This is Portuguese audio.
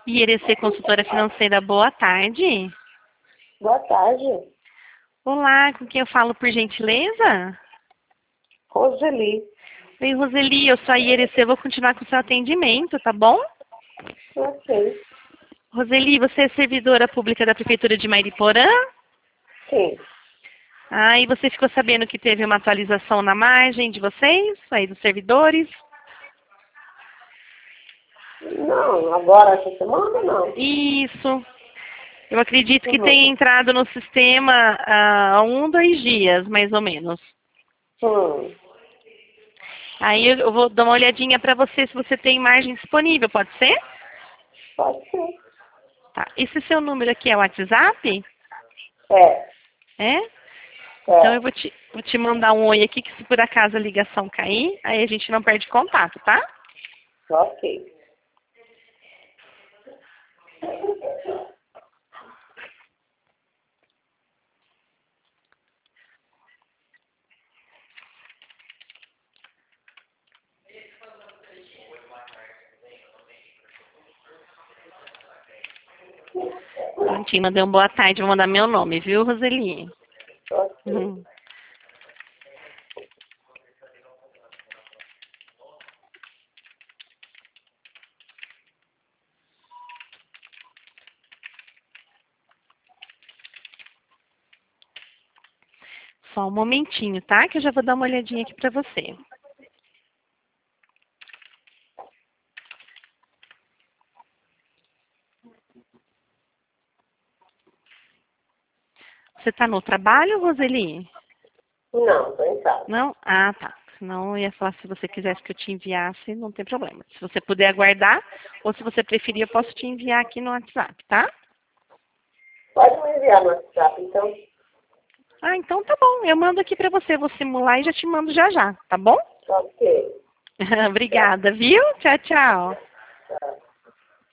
IRC Consultora Financeira, boa tarde. Boa tarde. Olá, com quem eu falo por gentileza? Roseli. Oi, Roseli, eu sou a IRC, vou continuar com o seu atendimento, tá bom? Ok. Roseli, você é servidora pública da Prefeitura de Mariporã? Sim. Ah, e você ficou sabendo que teve uma atualização na margem de vocês, aí dos servidores? Não, agora essa semana não. Isso. Eu acredito que Uhum. tenha entrado no sistema há 2 dias, mais ou menos. Hum. Aí eu vou dar uma olhadinha para você se você tem margem disponível, pode ser? Pode ser. Tá. Esse seu número aqui é o WhatsApp? É. É? Então eu É. vou te mandar um oi aqui, que se por acaso a ligação cair, aí a gente não perde contato, tá? Ok. Prontinho, mandei um boa tarde, vou mandar meu nome, viu, Roseli? Ok. Uhum. Só um momentinho, tá? Que eu já vou dar uma olhadinha aqui para você. Você tá no trabalho, Roseli? Não, tô em casa. Não? Ah, tá. Senão eu ia falar se você quisesse que eu te enviasse, não tem problema. Se você puder aguardar, ou se você preferir, eu posso te enviar aqui no WhatsApp, tá? Pode me enviar no WhatsApp, então. Ah, então tá bom. Eu mando aqui pra você. Vou simular e já te mando já já, tá bom? Ok. Tchau. Obrigada, viu? Tchau, tchau. Tchau.